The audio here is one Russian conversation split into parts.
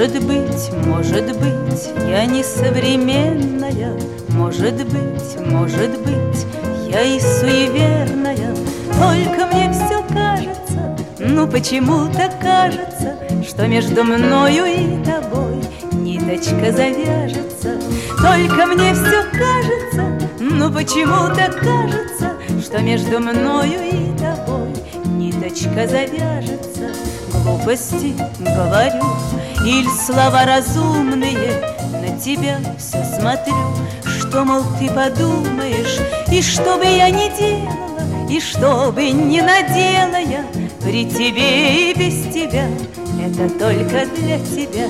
может быть, я не современная, может быть, я и суеверная. Только мне все кажется, ну почему-то кажется, что между мною и тобой ниточка завяжется. Только мне все кажется, ну почему-то кажется, что между мною и тобой ниточка завяжется. Глупости говорю или слова разумные, на тебя все смотрю, что, мол, ты подумаешь. И что бы я ни делала, и что бы ни надела я, при тебе и без тебя, это только для тебя.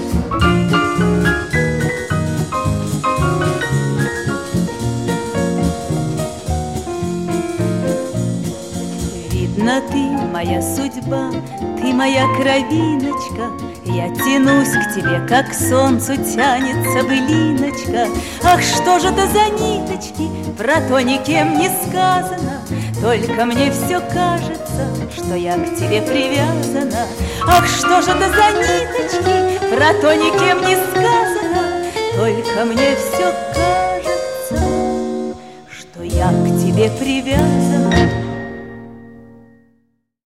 Видно, ты моя судьба, ты моя кровиночка. Я тянусь к тебе, как к солнцу тянется былиночка. Ах, что же это за ниточки, про то никем не сказано. Только мне все кажется, что я к тебе привязана. Ах, что же это за ниточки, про то никем не сказано. Только мне все кажется.